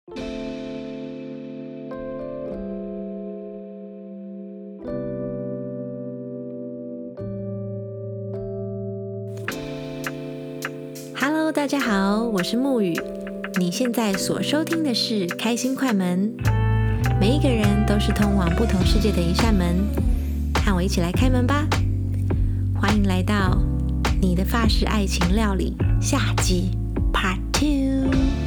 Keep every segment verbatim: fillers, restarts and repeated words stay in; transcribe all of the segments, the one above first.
Hello， 大家好，我是木雨。你现在所收听的是开心快门。每一个人都是通往不同世界的一扇门，和我一起来开门吧。欢迎来到你的法式爱情料理下集 Part Two。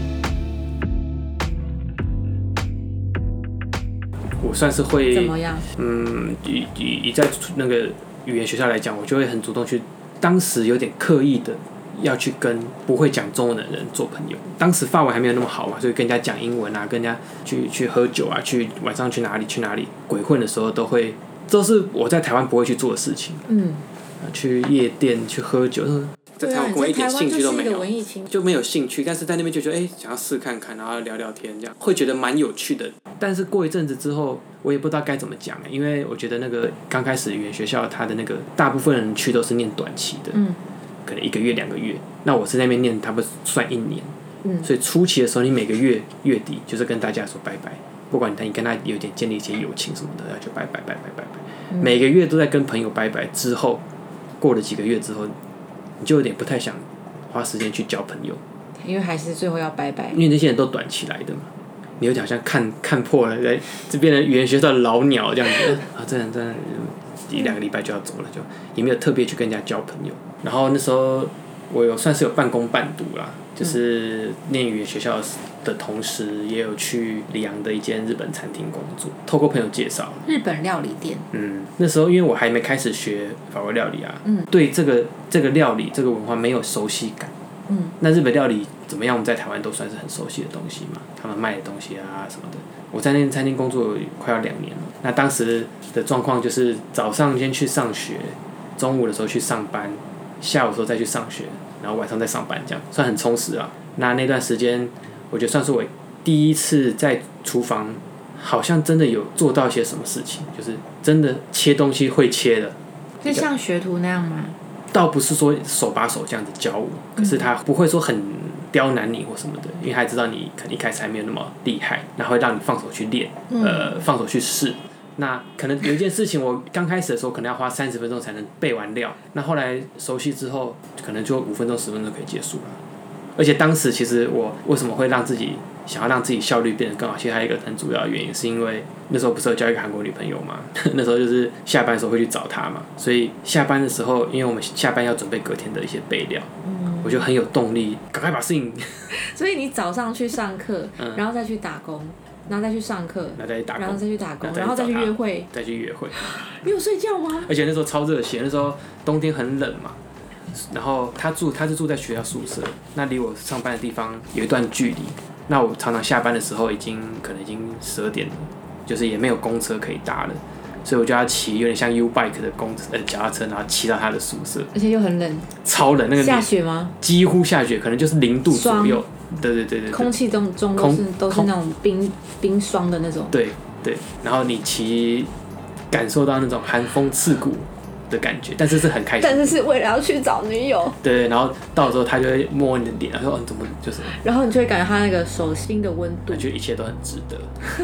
我算是会怎么样？ 嗯，以以以在那个语言学校来讲，我就会很主动去，当时有点刻意的要去跟不会讲中文的人做朋友。当时法文还没有那么好嘛，所以跟人家讲英文啊，跟人家去去喝酒啊，去晚上去哪里去哪里鬼混的时候，都会都是我在台湾不会去做的事情。嗯，去夜店去喝酒，在台湾根本一点兴趣都没有，就没有兴趣。但是在那边就觉得，哎、欸，想要试看看，然后聊聊天，这样会觉得蛮有趣的。但是过一阵子之后，我也不知道该怎么讲，因为我觉得那个刚开始语言学校，它的那个大部分人去都是念短期的，嗯，可能一个月两个月。那我是在那边念，差不多算一年，嗯，所以初期的时候，你每个月月底就是跟大家说拜拜，不管你跟他有点建立一些友情什么的，就拜拜拜拜拜拜，嗯、每个月都在跟朋友拜拜。之后过了几个月之后，你就有点不太想花时间去交朋友， 因为还是最后要拜拜， 因为那些人都短期来的嘛。你有点好像看看破了，在这边的语言学校的老鸟这样子啊，这人真的一两个礼拜就要走了，就也没有特别去跟人家交朋友。然后那时候我有算是有半工半读啦，就是念语言学校的同时，也有去里昂的一间日本餐厅工作，透过朋友介绍。 日本料理店。 嗯，那时候因为我还没开始学法国料理啊，嗯，对这个这个料理这个文化没有熟悉感。嗯，那日本料理怎么样？我们在台湾都算是很熟悉的东西嘛，他们卖的东西啊什么的。我在那间餐厅工作快要两年了。那当时的状况就是早上先去上学，中午的时候去上班，下午的时候再去上学，然后晚上再上班，这样算很充实啊。那那段时间，我觉得算是我第一次在厨房，好像真的有做到一些什么事情，就是真的切东西会切的。 就像学徒那样吗？ 倒不是说手把手这样子教我，可是他不会说很刁难你或什么的，因为他知道你可能一开始还没有那么厉害，然后会让你放手去练，呃，放手去试。那可能有一件事情，我刚开始的时候可能要花三十分钟才能备完料，那后来熟悉之后，可能就五分钟、十分钟可以结束了。而且当时其实我为什么会让自己想要让自己效率变得更好，其实还有一个很主要的原因，是因为那时候不是有交一个韩国女朋友嘛，那时候就是下班的时候会去找她嘛，所以下班的时候，因为我们下班要准备隔天的一些备料，嗯、我就很有动力，赶快把事情。 所以你早上去上课，嗯、然后再去打工，然后再去上课， 然后再去打工， 然后再去打工，然后再去约会， 再去约会。 你有睡觉吗？ 而且那时候超热血，那时候冬天很冷嘛。然后他住，他是住在学校宿舍，那离我上班的地方有一段距离。那我常常下班的时候，已经可能已经十二点了，就是也没有公车可以搭了，所以我就要骑有点像 U-Bike 的公呃脚踏车，然后骑到他的宿舍。 而且又很冷， 超冷，那个下雪吗？ 几乎下雪，可能就是零度左右。对对对对， 空气中中都是都是那种冰冰霜的那种。 对对，然后你骑，感受到那种寒风刺骨的感觉，但是是很开心， 但是是为了要去找女友。 对，然后到时候他就会摸你的脸，然后说：“哦，你怎么就是？” 然后你就会感觉他那个手心的温度， 觉得一切都很值得。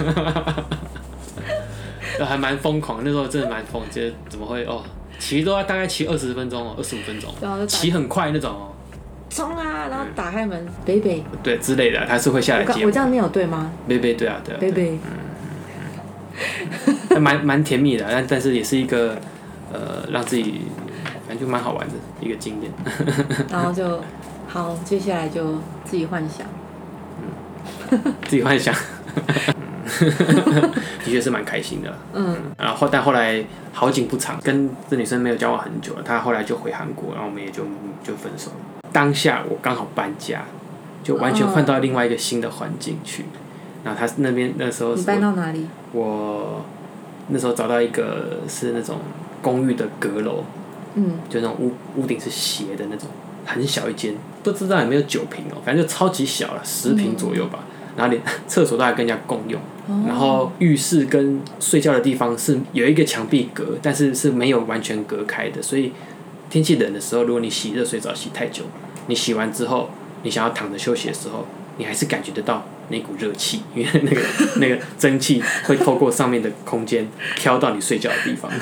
还蛮疯狂，那时候真的蛮疯，觉得怎么会哦？骑都要大概骑二十分钟哦，二十五分钟，骑很快那种哦。 冲啊！然后打开门，贝贝。 对之类的，他是会下来接我。 我这样念有对吗？ 贝贝，对啊，对啊。 贝贝， 嗯，蛮蛮甜蜜的，但但是也是一个。呃，让自己反正就蛮好玩的一个经验。 然后就好，接下来就自己幻想。 嗯，自己幻想。的确是蛮开心的。嗯。然后但后来好景不长，跟这女生没有交往很久了，她后来就回韩国，然后我们也就就分手了。当下我刚好搬家，就完全换到另外一个新的环境去。然后她那边那时候你搬到哪里？ 我那时候找到一个是那种。公寓的阁楼，嗯，就那种屋屋顶是斜的那种，很小一间，不知道有没有九坪哦，反正就超级小了，十坪左右吧。嗯、然后连厕所都还跟人家共用，哦、然后浴室跟睡觉的地方是有一个墙壁隔，但是是没有完全隔开的，所以天气冷的时候，如果你洗热水澡洗太久，你洗完之后，你想要躺着休息的时候， 你还是感觉得到那股热气，因为那个那个蒸汽会透过上面的空间飘到你睡觉的地方，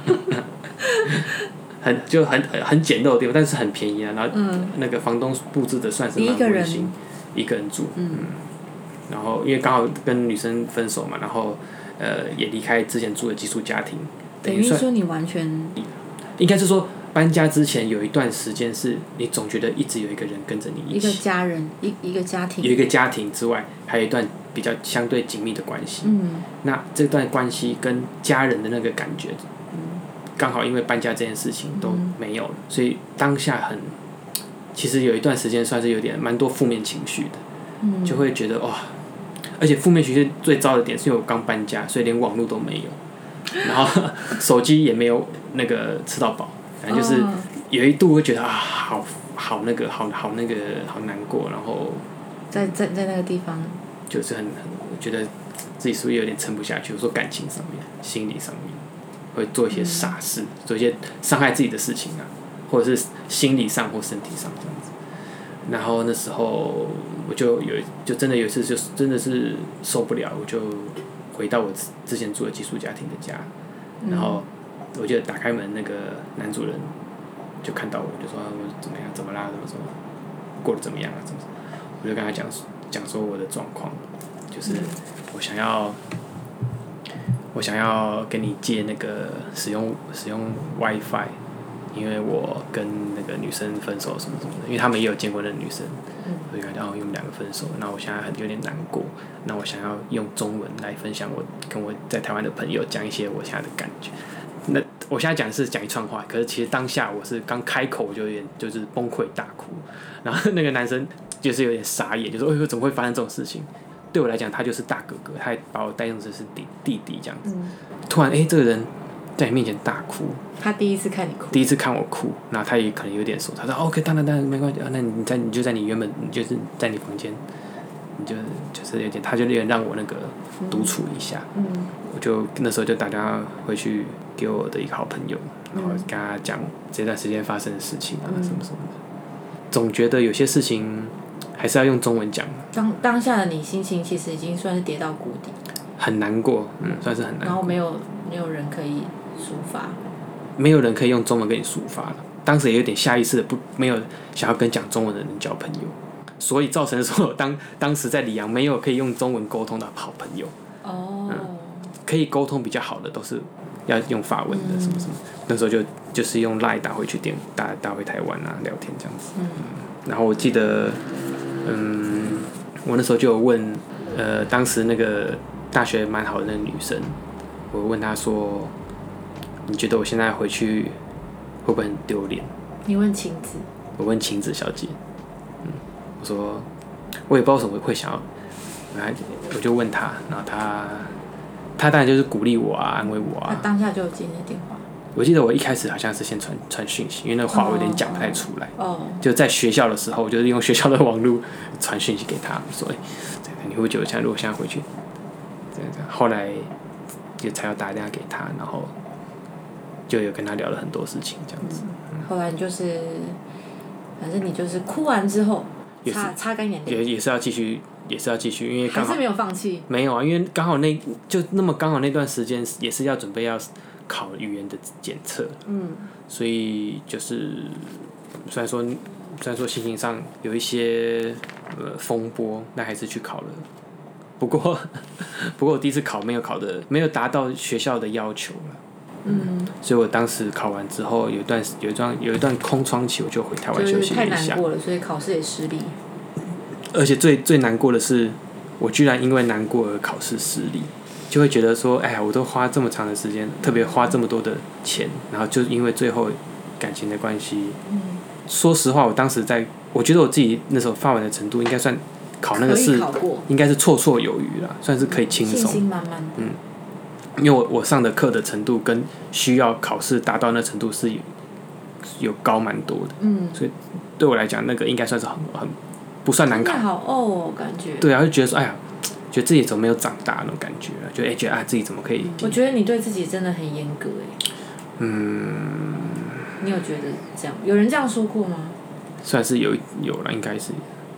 很就很很简陋的地方，但是很便宜啊。然后那个房东布置的算是蛮温馨，一个人住，嗯，然后因为刚好跟女生分手嘛，然后呃也离开之前住的寄宿家庭， 等于说你完全应该是说。搬家之前有一段时间是你总觉得一直有一个人跟着你一起， 一个家人，一一个家庭， 有一个家庭之外，还有一段比较相对紧密的关系。嗯，那这段关系跟家人的那个感觉，刚好因为搬家这件事情都没有了，嗯、所以当下很，其实有一段时间算是有点蛮多负面情绪的，嗯、就会觉得哇，而且负面情绪最糟的点是因为我刚搬家，所以连网络都没有，然后手机也没有那个吃到饱。反正就是有一度会觉得啊，好好那个，好好那个，好难过，然后在在在那个地方， 就是很很觉得自己是不是有点撑不下去？我说感情上面、心理上面，会做一些傻事，嗯、做一些伤害自己的事情啊，或者是心理上或身体上这样子。然后那时候我就有就真的有一次就真的是受不了，我就回到我之前住的寄宿家庭的家，然后。我就打开门，那个男主人就看到我，就说、啊、我怎么样，怎么啦，怎么怎么，过得怎么样啊，怎么？我就跟他讲讲说我的状况，就是我想要，我想要跟你借那个使用使用 WiFi， 因为我跟那个女生分手什么什么的，因为他们也有见过那个女生，所以然后我们两个分手，那我现在很有点难过，那我想要用中文来分享我跟我在台湾的朋友讲一些我现在的感觉。那我现在讲的是讲一串话，可是其实当下我是刚开口我就有点就是崩溃大哭，然后那个男生就是有点傻眼，就说：“哎，怎么会发生这种事情？”对我来讲，他就是大哥哥，他还把我当成是弟弟弟这样子。嗯、突然，哎、欸，这个人在你面前大哭， 他第一次看你哭， 第一次看我哭，然后他也可能有点熟，他说 ：“OK， 当然当然没关系啊，那你在你就在你原本你就是在你房间，你就就是有点，他就有点让我那个独处一下。嗯”我就那时候就打电话回去给我的一个好朋友，然后跟他讲这段时间发生的事情啊，什么什么的。总觉得有些事情还是要用中文讲。 当当下的你心情其实已经算是跌到谷底， 很难过，嗯，算是很难过。 然后没有没有人可以抒发， 没有人可以用中文跟你抒发了。当时也有点下意识的不没有想要跟讲中文的人交朋友，所以造成说当当时在里昂没有可以用中文沟通的好朋友。哦。嗯，可以沟通比较好的都是要用法文的，什么什么。嗯、那时候就就是用 LINE 打回去电打打回台湾啊聊天这样子。嗯。然后我记得，嗯，我那时候就有问，呃，当时那个大学蛮好的那个女生，我问她说：“你觉得我现在回去会不会很丢脸？” 你问晴子。 我问晴子小姐，嗯，我说我也不知道为什么会想要，我就问她，然后她。他当然就是鼓励我啊，安慰我啊。 他当下就有接你的电话。 我记得我一开始好像是先传传讯息，因为那个话我有点讲不太出来。 哦。 就在学校的时候，我就是用学校的网络传讯息给他，说：“哎、欸，你会不会觉得像如果现在回去，这样这样？”后来就才要打电话给他，然后就有跟他聊了很多事情，这样子。 嗯、后来就是，反正你就是哭完之后，擦擦干眼泪。 也也是要继续。也是要继续，因为刚好还是没有放弃。 没有啊，因为刚好那就那么刚好那段时间也是要准备要考语言的检测，嗯，所以就是虽然说虽然说心情上有一些呃风波，但还是去考了。不过不过我第一次考没有考的没有达到学校的要求了，嗯，所以我当时考完之后有一段有一段有一段空窗期，我就回台湾休息了一下。 就是太难过了，所以考试也失利。 而且最最难过的是，我居然因为难过而考试失利，就会觉得说，哎呀，我都花这么长的时间，特别花这么多的钱，然后就因为最后感情的关系，嗯，说实话，我当时在，我觉得我自己那时候法文的程度应该算考那个试，应该是绰绰有余啦，算是可以轻松， 信心满满的， 嗯，因为我我上的课的程度跟需要考试达到那程度是有有高蛮多的，嗯，所以对我来讲，那个应该算是很很。不算难考， 好哦，感觉。 对啊，就觉得说，哎呀，觉得自己怎么没有长大那种感觉，就哎、欸、觉得啊自己怎么可以？ 我觉得你对自己真的很严格哎。 嗯。 你有觉得这样？有人这样说过吗？ 算是有有了，应该是。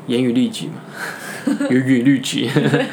严于律己嘛，严于律己。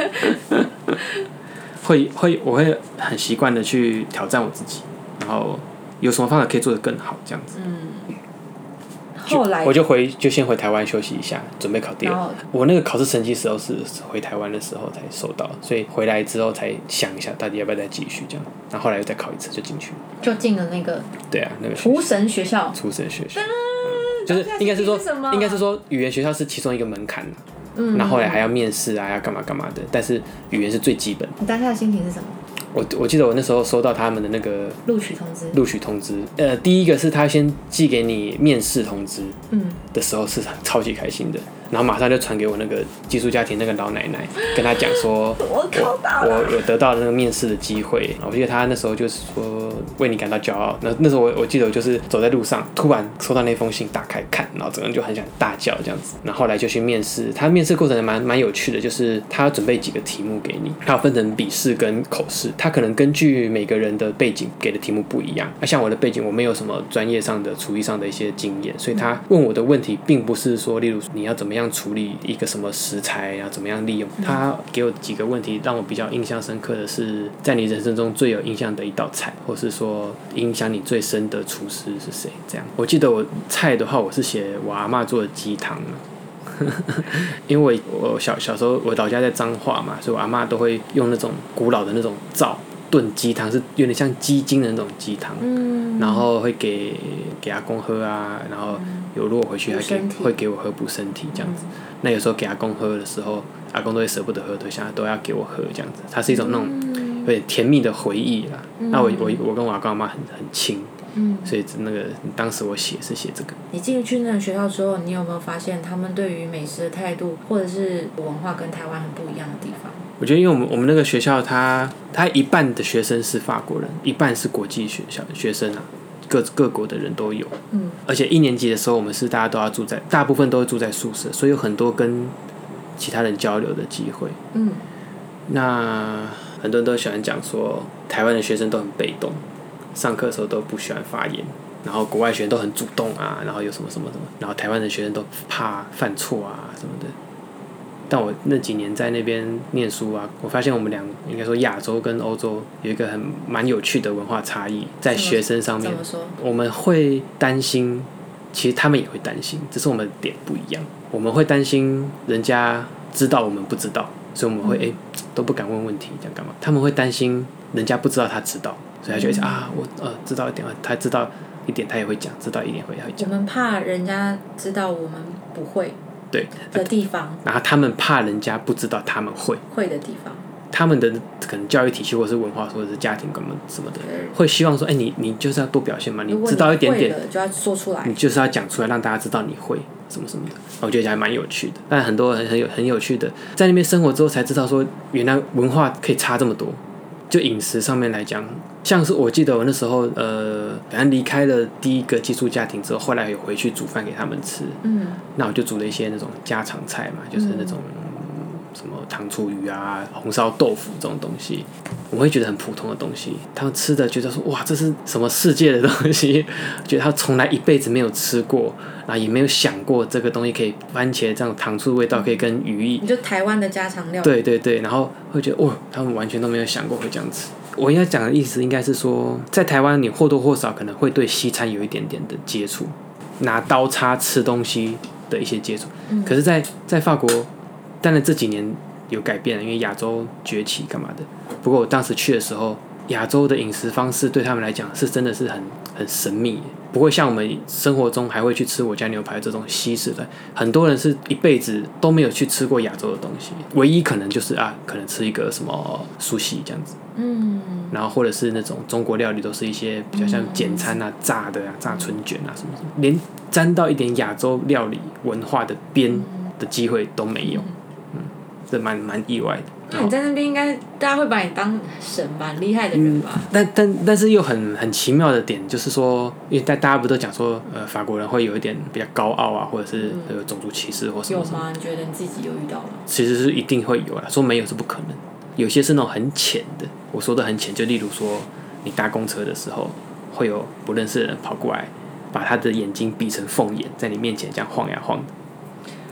会会，我会很习惯的去挑战我自己，然后有什么方法可以做得更好，这样子。 嗯。后来我就回就先回台湾休息一下，准备考第二。我那个考试成绩时候是回台湾的时候才收到，所以回来之后才想一下到底要不要再继续这样。然后后来又再考一次就进去了， 就进了那个对啊那个厨神学校。 厨神学校，嗯、就是应该是说应该是说语言学校是其中一个门槛，嗯，然后后来还要面试啊，要干嘛干嘛的，但是语言是最基本。 你当下的心情是什么？ 我我记得我那时候收到他们的那个录取通知， 录取通知，呃，第一个是他先寄给你面试通知，嗯，的时候是超级开心的，然后马上就传给我那个寄宿家庭那个老奶奶，跟他讲说， 我考到了， 我有得到那个面试的机会，我记得他那时候就是说为你感到骄傲，那那时候我我记得我就是走在路上，突然收到那封信，打开看，然后整个人就很想大叫这样子，然后后来就去面试，他面试过程蛮蛮有趣的，就是他要准备几个题目给你，他有分成笔试跟口试。他可能根据每个人的背景给的题目不一样，那像我的背景，我没有什么专业上的厨艺上的一些经验，所以他问我的问题并不是说，例如你要怎么样处理一个什么食材，要怎么样利用。他给我几个问题，让我比较印象深刻的是，在你人生中最有印象的一道菜，或是说影响你最深的厨师是谁？这样，我记得我菜的话，我是写我阿嬷做的鸡汤。因为我我小小时候我老家在彰化嘛，所以我阿嬷都会用那种古老的那种灶炖鸡汤，是有点像鸡精的那种鸡汤，嗯，然后会给给阿公喝啊，然后有如果回去还给会给我喝补身体这样子。嗯、那有时候给阿公喝的时候，阿公都会舍不得喝，对象都要给我喝这样子。它是一种那种有点甜蜜的回忆啦。嗯、那我我我跟我阿公阿嬷很很亲。嗯，所以那个当时我写是写这个。你进去那个学校之后，你有没有发现他们对于美食的态度，或者是文化跟台湾很不一样的地方？ 我觉得，因为我们我们那个学校它，它它一半的学生是法国人，一半是国际学校学生啊，各各国的人都有。嗯。而且一年级的时候，我们是大家都要住在，大部分都会住在宿舍，所以有很多跟其他人交流的机会。嗯。那很多人都喜欢讲说，台湾的学生都很被动。上课的时候都不喜欢发言，然后国外学生都很主动啊，然后有什么什么什么，然后台湾的学生都怕犯错啊什么的。但我那几年在那边念书啊，我发现我们两应该说亚洲跟欧洲有一个很蛮有趣的文化差异，在学生上面，我们会担心，其实他们也会担心，只是我们的点不一样。我们会担心人家知道我们不知道，所以我们会哎、嗯欸、都不敢问问题，这样干嘛？他们会担心人家不知道他知道。所以他就会想啊，我呃知道一点，他知道一点，他也会讲，知道一点会会讲。 我们怕人家知道我们不会对的地方， 然后他们怕人家不知道他们会会的地方。 他们的可能教育体系或者是文化或者是家庭什么什么的，会希望说，哎、欸，你你就是要多表现嘛，你知道一点点， 就要说出来， 你就是要讲出来，让大家知道你会什么什么的。我觉得还蛮有趣的，但很多很很有很有趣的，在那边生活之后才知道说，原来文化可以差这么多。就饮食上面来讲，像是我记得我那时候，呃，反正离开了第一个寄宿家庭之后，后来有回去煮饭给他们吃。嗯，那我就煮了一些那种家常菜嘛，就是那种、嗯、什么糖醋鱼啊、红烧豆腐这种东西，我会觉得很普通的东西，他们吃的觉得说哇，这是什么世界的东西，觉得他从来一辈子没有吃过，然后也没有想过这个东西可以番茄这样糖醋味道可以跟鱼一， 你就台湾的家常料理。 对对对，然后会觉得哇，他们完全都没有想过会这样吃。我应该讲的意思应该是说，在台湾你或多或少可能会对西餐有一点点的接触，拿刀叉吃东西的一些接触。嗯、可是在，在在法国，当然这几年有改变了，因为亚洲崛起干嘛的。不过我当时去的时候，亚洲的饮食方式对他们来讲是真的是很很神秘，不会像我们生活中还会去吃我家牛排这种西式的。很多人是一辈子都没有去吃过亚洲的东西，唯一可能就是啊，可能吃一个什么寿司这样子。嗯，然后或者是那种中国料理，都是一些比较像简餐啊、炸的啊、炸春卷啊什么什么，连沾到一点亚洲料理文化的边的机会都没有。嗯，这蛮蛮意外的。 那你在那边应该大家会把你当神吧，很厉害的人吧？嗯、 但但但是又很很奇妙的点就是说，因为大大家不都讲说，呃，法国人会有一点比较高傲啊，或者是有种族歧视或什么什么？ 有吗？你觉得你自己有遇到吗？ 其实是一定会有啦，说没有是不可能。有些是那种很浅的，我说的很浅，就例如说，你搭公车的时候，会有不认识的人跑过来，把他的眼睛闭成凤眼，在你面前这样晃呀晃的。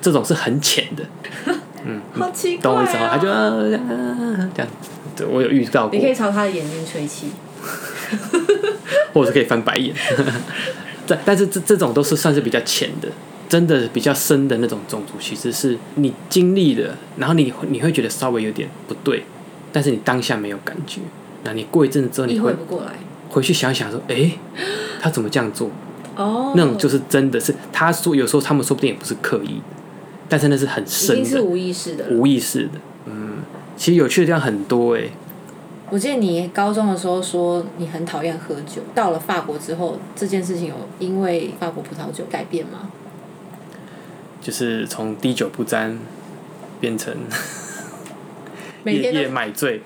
这种是很浅的， 嗯，好奇怪、啊， 懂我意思吗？他就、呃呃、这样，对我有遇到过。 你可以朝他的眼睛吹气， 或者是可以翻白眼。但是这这种都是算是比较浅的，真的比较深的那种种族，其实是你经历了，然后你你会觉得稍微有点不对，但是你当下没有感觉，那你过一阵子之后，你会不过来， 回去想想说，哎、欸，他怎么这样做？ 哦， 那种就是真的是，他说有时候他们说不定也不是刻意的，但是那是很深的， 已经是无意识的了， 无意识的。嗯，其实有趣的地方很多哎、欸。 我记得你高中的时候说你很讨厌喝酒，到了法国之后，这件事情有因为法国葡萄酒改变吗？ 就是从滴酒不沾变成夜夜买醉。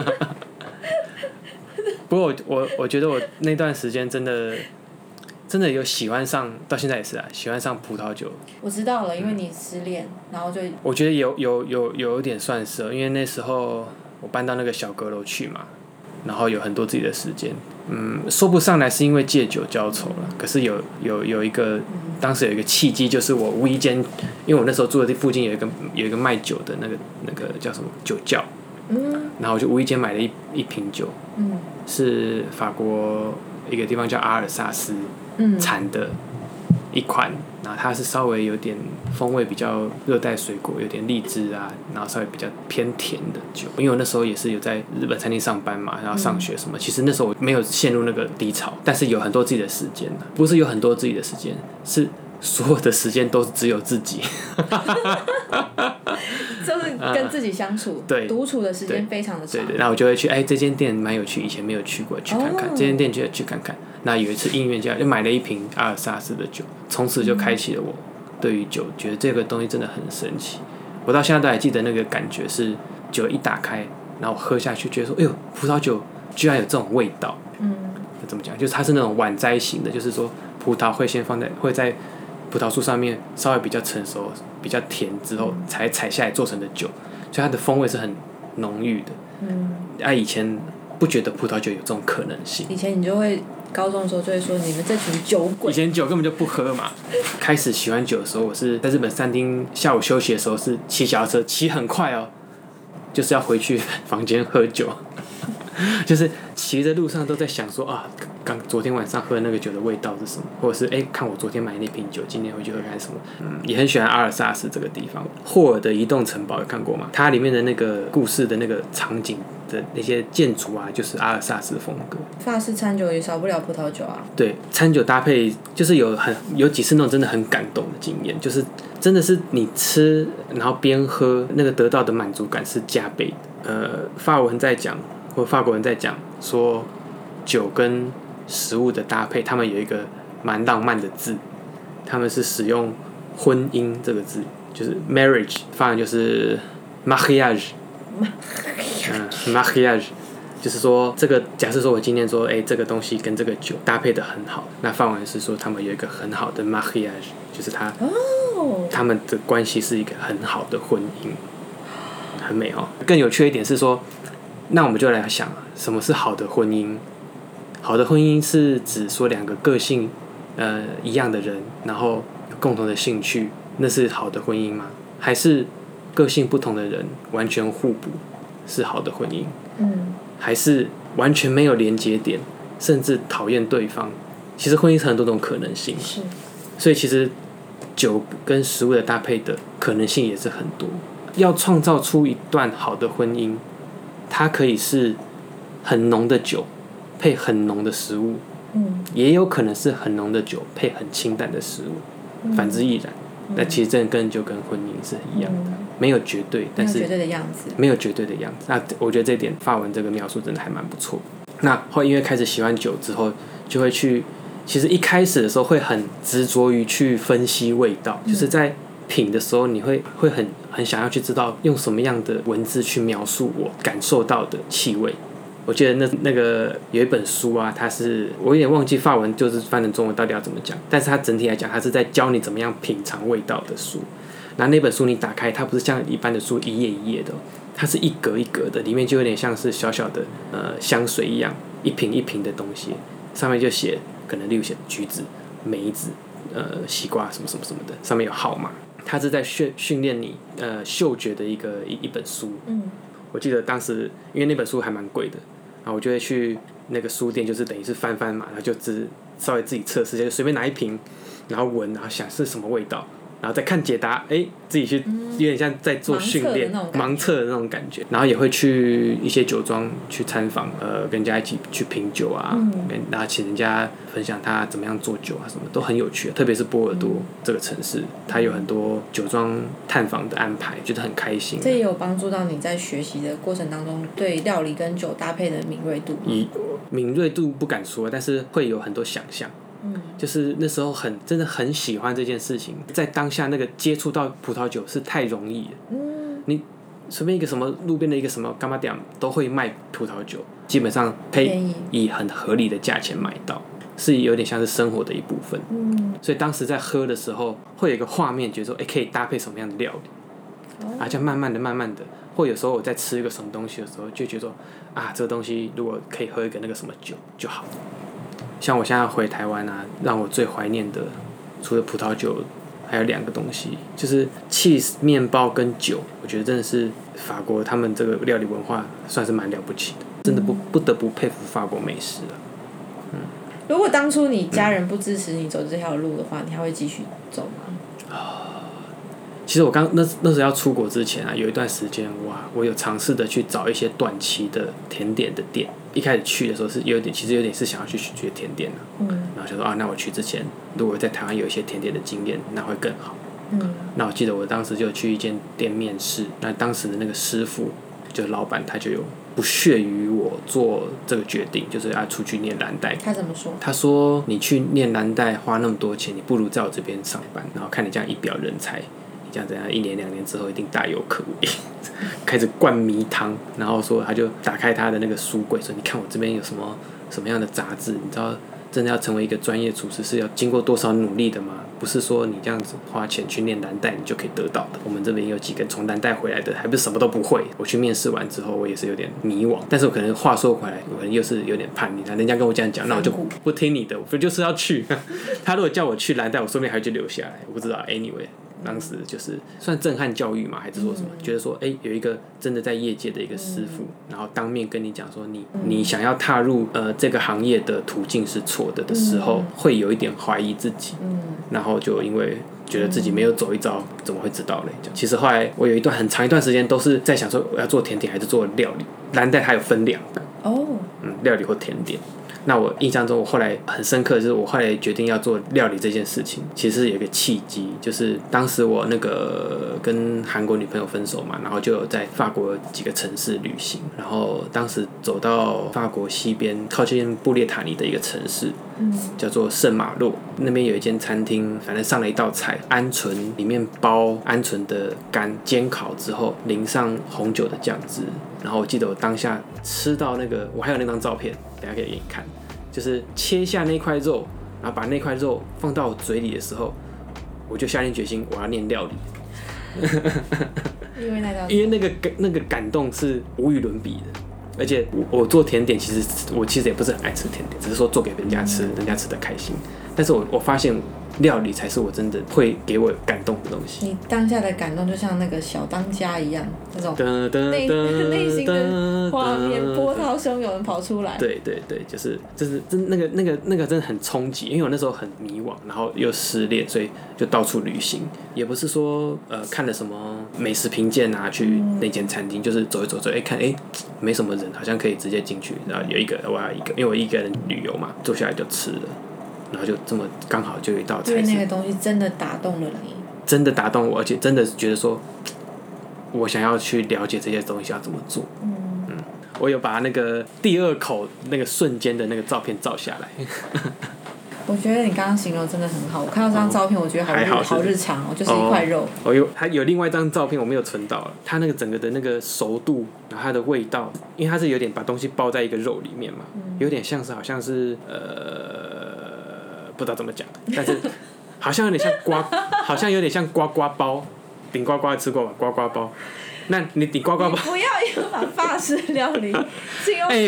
不过我我我觉得我那段时间真的真的有喜欢上，到现在也是啊，喜欢上葡萄酒。 我知道了，因为你失恋，然后就我觉得有有有有点算是，因为那时候我搬到那个小阁楼去嘛，然后有很多自己的时间。嗯，说不上来是因为借酒浇愁了，可是有有有一个，当时有一个契机，就是我无意间，因为我那时候住的附近有一个有一个卖酒的那个那个叫什么酒窖，嗯，然后我就无意间买了一一瓶酒，嗯，是法国一个地方叫阿尔萨斯产的一款，然后它是稍微有点风味比较热带水果，有点荔枝啊，然后稍微比较偏甜的酒。因为我那时候也是有在日本餐厅上班嘛，然后上学什么，其实那时候我没有陷入那个低潮，但是有很多自己的时间，不是有很多自己的时间，是所有的时间都只有自己。 就是跟自己相处， 对， 独处的时间非常的长。 对对，然后我就会去，哎，这间店蛮有趣，以前没有去过，去看看。哦、这间店就去看看。那有一次因缘际会，就买了一瓶阿尔萨斯的酒，从此就开启了我对于酒，觉得这个东西真的很神奇。我到现在都还记得那个感觉是，酒一打开，然后喝下去，觉得说，哎呦，葡萄酒居然有这种味道。嗯。怎么讲？就是它是那种晚摘型的，就是说葡萄会先放在会在葡萄树上面稍微比较成熟、比较甜之后才采下来做成的酒，所以它的风味是很浓郁的。嗯。啊，以前不觉得葡萄酒有这种可能性。 以前你就会高中的时候就会说你们这群酒鬼。 以前酒根本就不喝嘛。开始喜欢酒的时候，我是在日本餐厅下午休息的时候是骑脚踏车，骑很快哦，就是要回去房间喝酒。就是骑的路上都在想说啊，刚昨天晚上喝的那个酒的味道是什么，或者是哎、欸，看我昨天买那瓶酒，今天回去喝看什么。嗯，也很喜欢阿尔萨斯这个地方。霍尔的移动城堡有看过吗？它里面的那个故事的那个场景的那些建筑啊，就是阿尔萨斯风格。 法式餐酒也少不了葡萄酒啊。 对，餐酒搭配就是有很有几次那种真的很感动的经验，就是真的是你吃然后边喝，那个得到的满足感是加倍的。呃，法文在讲。或法国人在讲说酒跟食物的搭配，他们有一个蛮浪漫的字，他们是使用婚姻这个字，就是 marriage， 法文就是 mariage， 嗯 mariage， 就是说这个假设说我今天说，哎，这个东西跟这个酒搭配的很好，那法文是说他们有一个很好的 mariage， 就是他、oh. 他们的关系是一个很好的婚姻，很美哦。更有趣的一点是说。那我们就来想，什么是好的婚姻？好的婚姻是指说两个个性呃一样的人，然后有共同的兴趣，那是好的婚姻吗？还是个性不同的人完全互补是好的婚姻？嗯，还是完全没有连结点，甚至讨厌对方？其实婚姻是很多种可能性， 是， 所以其实酒跟食物的搭配的可能性也是很多。要创造出一段好的婚姻。它可以是很浓的酒配很浓的食物，嗯，也有可能是很浓的酒配很清淡的食物，嗯、反之亦然。那、嗯、其实这跟就跟婚姻是一样的，嗯、没有绝对，但是没有绝对的样子， 没有绝对的样子。那我觉得这点法文这个描述真的还蛮不错。那后因为开始喜欢酒之后，就会去，其实一开始的时候会很执着于去分析味道，嗯、就是在。品的时候，你会会很很想要去知道用什么样的文字去描述我感受到的气味。我记得那那个有一本书啊，它是我有点忘记法文就是翻成中文到底要怎么讲，但是它整体来讲，它是在教你怎么样品尝味道的书。然后那本书你打开，它不是像一般的书一页一页的，它是一格一格的，里面就有点像是小小的呃香水一样，一瓶一瓶的东西，上面就写可能例如写橘子、梅子、呃西瓜什么什么什么的，上面有号码。 它是在训训练你呃嗅觉的一个一一本书。 嗯， 我记得当时因为那本书还蛮贵的，然后我就会去那个书店，就是等于是翻翻嘛，然后就只稍微自己测试，就随便拿一瓶，然后闻，然后想是什么味道。然后再看解答，哎，自己去有点像在做训练，盲测的那种感觉。然后也会去一些酒庄去参访，呃，跟人家一起去品酒啊，嗯、然后请人家分享他怎么样做酒啊，什么都很有趣。特别是波尔多这个城市，它有很多酒庄探访的安排，觉得很开心。 这也有帮助到你在学习的过程当中对料理跟酒搭配的敏锐度。 以敏锐度不敢说，但是会有很多想象。嗯，就是那时候很真的很喜欢这件事情，在当下那个接触到葡萄酒是太容易了。嗯，你随便一个什么路边的一个什么干妈店都会卖葡萄酒，基本上可以以很合理的价钱买到，是有点像是生活的一部分。嗯，所以当时在喝的时候，会有一个画面，觉得说，哎，可以搭配什么样的料理，哦、啊，这样慢慢的、慢慢的，或有时候我在吃一个什么东西的时候，就觉得说，啊，这个东西如果可以喝一个那个什么酒就好。像我现在回台湾啊，让我最怀念的，除了葡萄酒，还有两个东西，就是 cheese 面包跟酒。我觉得真的是法国他们这个料理文化算是蛮了不起的，真的不不得不佩服法国美食了。嗯， 如果当初你家人不支持你走这条路的话，你还会继续走吗？ 其实我刚那那时候要出国之前啊，有一段时间哇，我有尝试的去找一些短期的甜点的店。一开始去的时候是有点，其实有点是想要去学甜点的，嗯，然后想说啊，那我去之前，如果在台湾有一些甜点的经验，那会更好。嗯，那我记得我当时就去一间店面试，那当时的那个师傅，就是老板，他就有不屑于我做这个决定，就是要出去念蓝带。 他怎么说？ 他说：“你去念蓝带花那么多钱，你不如在我这边上班，然后看你这样一表人才。”这样怎样？一年两年之后一定大有可为，开始灌迷汤，然后说他就打开他的那个书柜，说：“你看我这边有什么什么样的杂志？你知道真的要成为一个专业厨师是要经过多少努力的吗？不是说你这样子花钱去念蓝带你就可以得到的。我们这边有几个从蓝带回来的，还不是什么都不会。我去面试完之后，我也是有点迷惘，但是我可能话说回来，我又是有点叛逆，人家跟我这样讲，那我就不听你的，我就是要去。他如果叫我去蓝带，我说不定还会留下来，我不知道。Anyway。”当时就是算震撼教育嘛，还是说什么？嗯、觉得说，哎、欸，有一个真的在业界的一个师傅，嗯、然后当面跟你讲说你，你、嗯、你想要踏入呃这个行业的途径是错的的时候，嗯、会有一点怀疑自己，嗯、然后就因为觉得自己没有走一遭，怎么会知道嘞？其实后来我有一段很长一段时间都是在想说，我要做甜点还是做料理。蓝带它有分两个，哦，嗯，料理或甜点。那我印象中，我后来很深刻的就是我后来决定要做料理这件事情，其实有一个契机，就是当时我那个跟韩国女朋友分手嘛，然后就有在法国几个城市旅行，然后当时走到法国西边靠近布列塔尼的一个城市，嗯，叫做圣马洛，那边有一间餐厅，反正上了一道菜，鹌鹑里面包鹌鹑的肝，煎烤之后淋上红酒的酱汁，然后我记得我当下吃到那个，我还有那张照片。等一下可以给你看，就是切下那块肉，然后把那块肉放到我嘴里的时候，我就下定决心我要念料理。 因为那道， 因为那个那个感动是无与伦比的，而且 我, 我做甜点，其实我其实也不是很爱吃甜点，只是说做给人家吃，人家吃得开心。但是我我发现料理才是我真的会给我感动的东西。 你当下的感动就像那个小当家一样，那种内内心的画面波涛汹涌的跑出来。 对对对，就是就是真那个那个那个真的很冲击，因为我那时候很迷惘，然后又失恋，所以就到处旅行。也不是说呃看了什么美食评鉴啊，去那间餐厅，就是走一走走，哎、欸、看哎、欸、没什么人，好像可以直接进去，然后有一个我要一个，因为我一个人旅游嘛，坐下来就吃了。然后就这么刚好就有一道菜， 因为那个东西真的打动了你， 真的打动我，而且真的觉得说，我想要去了解这些东西要怎么做。嗯嗯，我有把那个第二口那个瞬间的那个照片照下来。 我觉得你刚刚形容真的很好，我看到这张照片，我觉得好日、哦、好日常哦，就是一块肉。 哦，有还有另外一张照片我没有存到了，它那个整个的那个熟度，然后它的味道，因为它是有点把东西包在一个肉里面嘛，嗯、有点像是好像是呃。不知道怎么讲，但是好像有点像刮，好像有点像刮刮包，顶呱呱吃过吧？刮刮包，那你顶呱呱包， 不要又把法式料理， 哎、欸，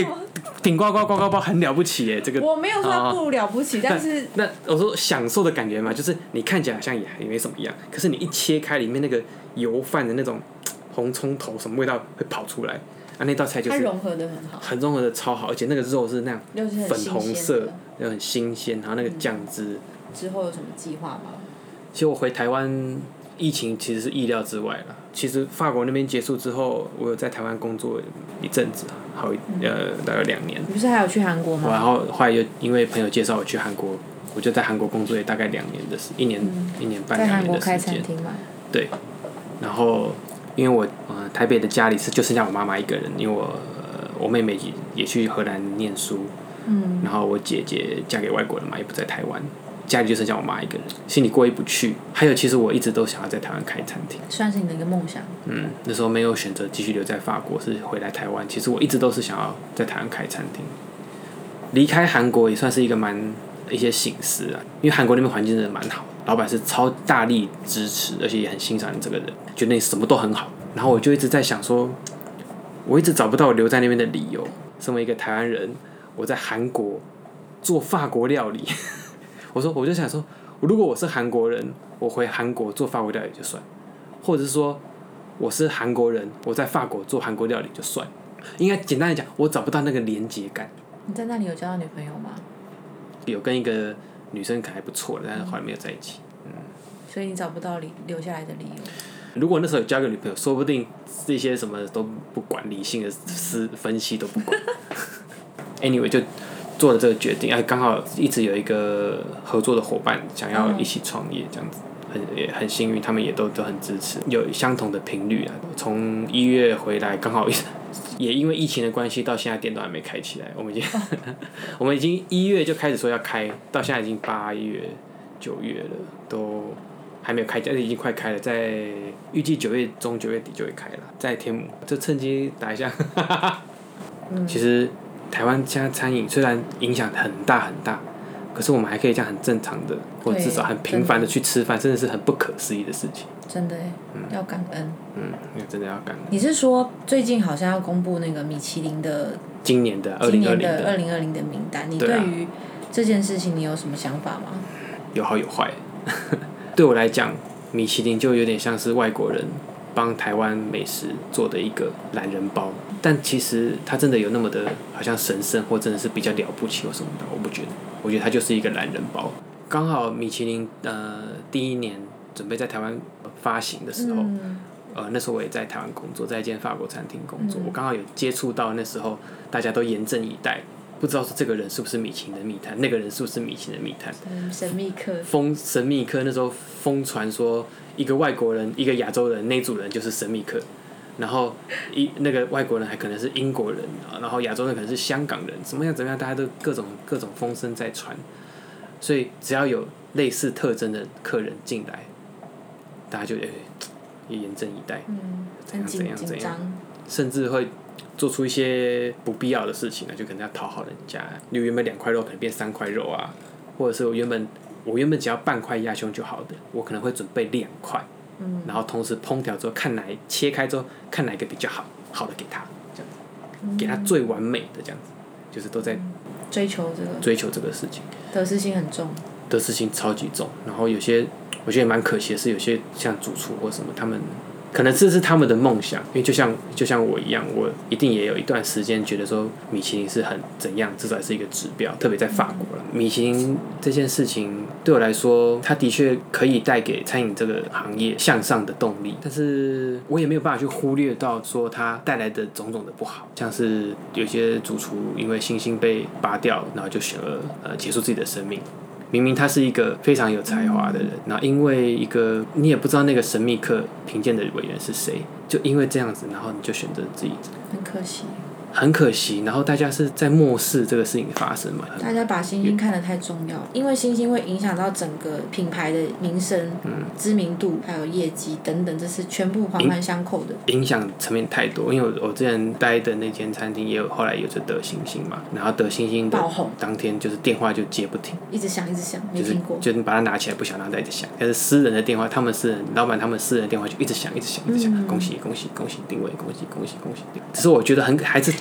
顶呱呱呱呱呱很了不起耶，这个我没有说它不了不起，但是那我说享受的感觉嘛，就是你看起来好像也也没什么样，可是你一切开里面那个油饭的那种红葱头什么味道会跑出来，啊那道菜就是它融合的很好， 很融合的超好，而且那个肉是那样粉红色，又很新鲜，然后那个酱汁、嗯。 之后有什么计划吗？ 其实我回台湾，疫情其实是意料之外啦。其实法国那边结束之后，我有在台湾工作一阵子，好呃大概两年。 你不是还有去韩国吗？ 然后后来又因为朋友介绍我去韩国，我就在韩国工作也大概两年的时，一年、嗯、一年半两年的时间。在韩国开餐厅嘛。对，然后因为我呃台北的家里是就剩下我妈妈一个人，因为我、呃、我妹妹也去荷兰念书，嗯，然后我姐姐嫁给外国人嘛，也不在台湾。家里就剩下我妈一个人，心里过意不去。还有，其实我一直都想要在台湾开餐厅， 算是你的一个梦想。 嗯，那时候没有选择继续留在法国，是回来台湾。其实我一直都是想要在台湾开餐厅。离开韩国也算是一个蛮一些省思啊，因为韩国那边环境真的蛮好，老板是超大力支持，而且也很欣赏你这个人，觉得你什么都很好。然后我就一直在想说，我一直找不到我留在那边的理由。身为一个台湾人，我在韩国做法国料理。我说，我就想说，如果我是韩国人，我回韩国做法国料理就算；或者是说，我是韩国人，我在法国做韩国料理就算。应该简单来讲，我找不到那个连结感。 你在那里有交到女朋友吗？ 有跟一个女生可能还不错的，但是后来没有在一起。嗯。 所以你找不到留下来的理由。 如果那时候有交个女朋友，说不定这些什么都不管，理性的思分析都不管。anyway 就。做了这个决定，哎，刚好一直有一个合作的伙伴想要一起创业，这样子，很也很幸运，他们也都都很支持，有相同的频率啊。从一月回来，刚好也因为疫情的关系，到现在店都还没开起来。我们已经我们已经一月就开始说要开，到现在已经八月、九月了，都还没有开，但是已经快开了，在预计九月中、九月底就会开了，在天母。就趁机打一下，其实。台湾现在餐饮虽然影响很大很大，可是我们还可以这样很正常的，或者至少很频繁的去吃饭，真的是很不可思议的事情。 真的耶，嗯、要感恩。 嗯，真的要感恩。 你是说最近好像要公布那个米其林的今年的二零二零的二零二零的名单？你对于这件事情你有什么想法吗？ 有好有坏。对我来讲，米其林就有点像是外国人帮台湾美食做的一个懒人包，但其实它真的有那么的好像神圣，或真的是比较了不起或什么的，我不觉得。我觉得它就是一个懒人包。刚好米其林呃第一年准备在台湾发行的时候，嗯、呃那时候我也在台湾工作，在一间法国餐厅工作，嗯、我刚好有接触到那时候大家都严阵以待。不知道是这个人是不是米其林的密探，那个人是不是米其林的密探？ 神秘客。 疯神秘客那时候疯传说，一个外国人，一个亚洲人，那组人就是神秘客，然后一那个外国人还可能是英国人，然后亚洲人可能是香港人，怎么样怎么样，大家都各种各种风声在传，所以只要有类似特征的客人进来，大家就也也严阵以待， 嗯， 怎样怎样怎样，甚至会。做出一些不必要的事情啊，就可能要讨好人家。你原本两块肉可能变三块肉啊，或者是我原本我原本只要半块鸭胸就好的，我可能会准备两块，嗯，然后同时烹调之后看哪切开之后看哪一个比较好，好的给他，这样子，嗯、给他最完美的这样子，就是都在追求这个追求这个事情， 得失心很重， 得失心超级重。然后有些我觉得蛮可惜的是，有些像主厨或什么他们。可能这是他们的梦想，因为就像就像我一样，我一定也有一段时间觉得说米其林是很怎样，至少是一个指标，特别在法国了。米其林这件事情对我来说，它的确可以带给餐饮这个行业向上的动力，但是我也没有办法去忽略到说它带来的种种的不好，像是有些主厨因为星星被拔掉，然后就选了呃结束自己的生命。明明他是一个非常有才华的人，然后因为一个你也不知道那个神秘客评鉴的委员是谁，就因为这样子，然后你就选择自己， 很可惜， 很可惜。然后大家是在漠视这个事情发生嘛？ 大家把星星看得太重要，因为星星会影响到整个品牌的名声、嗯、知名度，还有业绩等等，这是全部环环相扣的。 影响层面太多，因为我我之前待的那间餐厅也有，后来有就得星星嘛，然后得星星的当天就是电话就接不停， 一直响一直响，没听过。 就是、就是你把它拿起来不想让它一直响，但是私人的电话，他们私人老板他们私人的电话就一直响一直响一直响，恭喜恭喜恭喜定位，恭喜恭喜恭喜定位。只是我觉得很还是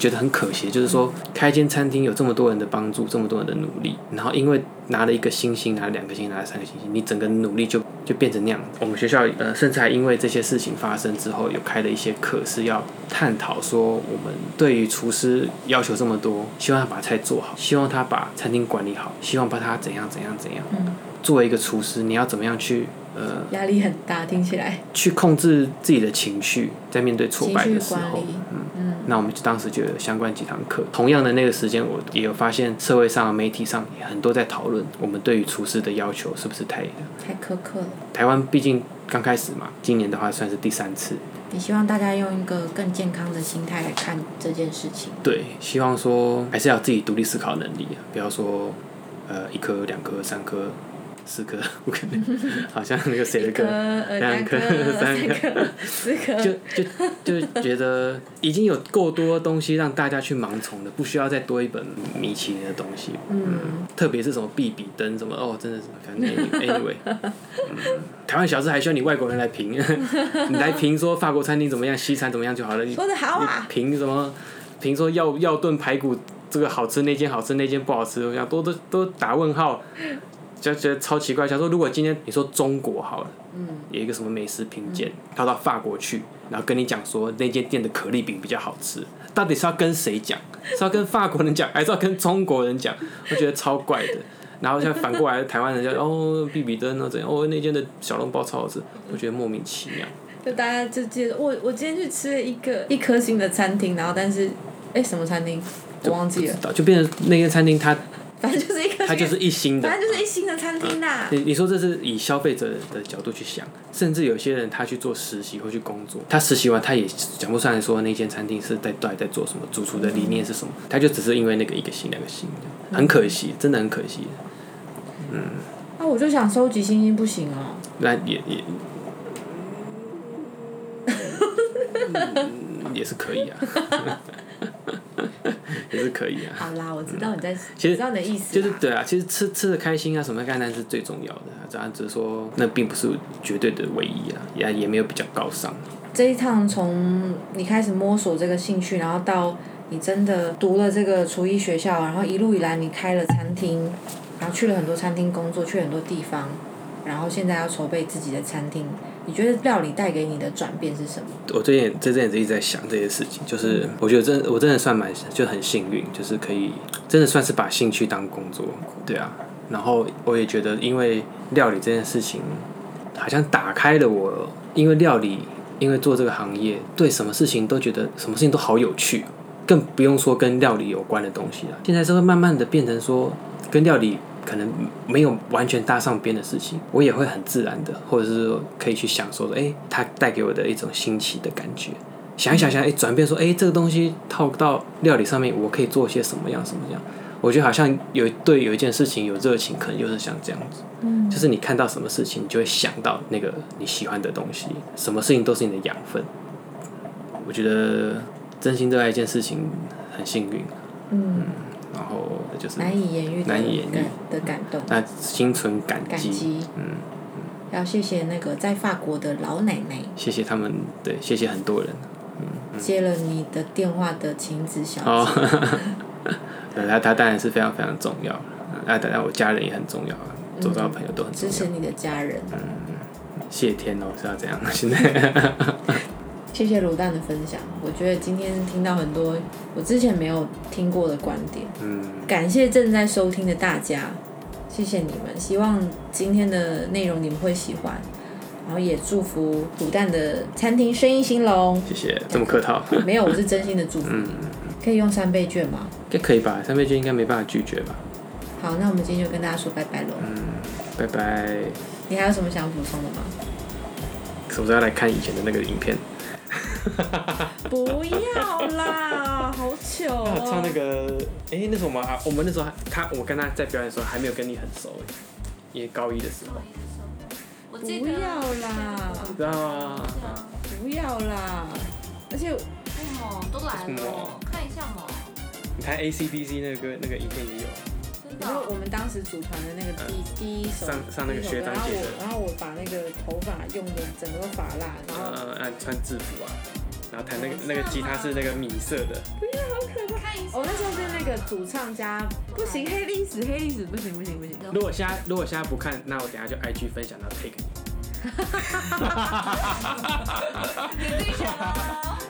觉得很可惜，就是说开一间餐厅有这么多人的帮助，这么多人的努力，然后因为拿了一个星星，拿了两个星星，拿了三个星星，你整个努力就就变成那样。我们学校呃，甚至还因为这些事情发生之后，有开了一些课是要探讨说，我们对于厨师要求这么多，希望他把菜做好，希望他把餐厅管理好，希望把他怎样怎样怎样。嗯，作为一个厨师，你要怎么样去呃压力很大，听起来去控制自己的情绪，在面对挫败的时候， 嗯嗯，那我们当时就有相关几堂课。同样的那个时间，我也有发现社会上、媒体上也很多在讨论，我们对于厨师的要求是不是太太苛刻了。 台湾毕竟刚开始嘛，今年的话算是第三次。 也希望大家用一个更健康的心态来看这件事情。 对，希望说还是要有自己独立思考能力啊，不要说呃一颗、两颗、三颗。四颗，不可能，好像那个谁的歌，两颗、三颗、 四颗， 就就就觉得已经有够多东西让大家去盲从了，不需要再多一本米其林的东西。嗯，嗯特别是什么必比登什么哦，真的是反正 anyway， 嗯，台湾小吃还需要你外国人来评，你来评说法国餐厅怎么样，西餐怎么样就好了。 说得好啊！ 评什么？评说要要炖排骨这个好吃，那间好吃，那间不好吃，我想都都都打问号。就觉得超奇怪，想说如果今天你说中国好了，嗯，有一个什么美食评鉴，他到法国去，然后跟你讲说那间店的可丽饼比较好吃，到底是要跟谁讲？是要跟法国人讲，还是要跟中国人讲？我觉得超怪的。然后像反过来，台湾人就哦必比登哦怎样，哦那间的小笼包超好吃，我觉得莫名其妙。 就大家就记得我我今天去吃了一个一颗星的餐厅，然后但是哎什么餐厅我忘记了， 就变成那间餐厅它。 反正就是一颗星， 它就是一星的， 反正就是一星的餐厅啦。 你你说这是以消费者的角度去想，甚至有些人他去做实习或去工作，他实习完他也讲不上来说那间餐厅是在到底在做什么，主厨的理念是什么，他就只是因为那个一个星两个星，很可惜，真的很可惜。嗯。 那、啊、我就想收集星星不行哦。 那也也。嗯、也是可以啊。也是可以啊。 好啦，我知道你在， 其实知道你的意思。 就是对啊，其实吃吃的开心啊，什么干单是最重要的。当然只是说，那并不是绝对的唯一啊，也也没有比较高尚。 这一趟从你开始摸索这个兴趣，然后到你真的读了这个厨艺学校，然后一路以来你开了餐厅，然后去了很多餐厅工作，去了很多地方，然后现在要筹备自己的餐厅。你觉得料理带给你的转变是什么？ 我最近这阵子一直在想这些事情，就是我觉得真我真的算蛮就很幸运，就是可以真的算是把兴趣当工作，对啊。然后我也觉得，因为料理这件事情，好像打开了我，因为料理，因为做这个行业，对什么事情都觉得什么事情都好有趣，更不用说跟料理有关的东西了。现在是会慢慢的变成说，跟料理可能没有完全搭上边的事情，我也会很自然的，或者是说可以去享受说，哎，它带给我的一种新奇的感觉。想一想想，哎，转变说，哎，这个东西套到料理上面，我可以做些什么样什么样？我觉得好像有对有一件事情有热情，可能就是像这样子，嗯，就是你看到什么事情，你就会想到那个你喜欢的东西，什么事情都是你的养分。我觉得真心热爱一件事情很幸运，嗯。嗯然后就是难以言喻的难以言喻的感动， 那心存感激， 感激，嗯，嗯要谢谢那个在法国的老奶奶， 谢谢他们，对，谢谢很多人，嗯， 嗯接了你的电话的晴子小姐， 哦，他他当然是非常非常重要，啊，当然我家人也很重要，周遭的朋友都很重要， 支持你的家人， 嗯，谢天哦，是要这样，现在。 谢谢卤蛋的分享，我觉得今天听到很多我之前没有听过的观点。嗯，感谢正在收听的大家，谢谢你们，希望今天的内容你们会喜欢，然后也祝福卤蛋的餐厅生意兴隆。 谢谢，这么客套。 没有，我是真心的祝福。嗯，可以用三倍券吗？ 应该可以吧，三倍券应该没办法拒绝吧。 好，那我们今天就跟大家说拜拜喽。 嗯，拜拜。 你还有什么想补充的吗？ 是不是要来看以前的那个影片？ 不要啦，好糗哦！ 他唱那个，哎、欸，那时候我们我们那时候他我跟他在表演的时候还没有跟你很熟，因为高一的时候。 不要啦！ 知道吗？ 不要啦！而且为什么都来了？看一下嘛。 你看 A C D C 那个歌那个影片也有。 因为我们当时组团的那个第、嗯、第一首上上那个学长姐的， 然后我然后我把那个头发用的整个发蜡，然后呃、啊、穿制服啊， 然后弹那个那个吉他是那个米色的。 不要，好可怕！我、哦、那时候是那个主唱加不行，黑历史，黑历史不行不行不行。 如果现在如果现在不看，那我等一下就 I G 分享到 take 你。 你自己选了。